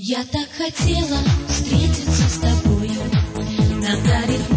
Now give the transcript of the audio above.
Я так хотела встретиться с тобою, нам дарит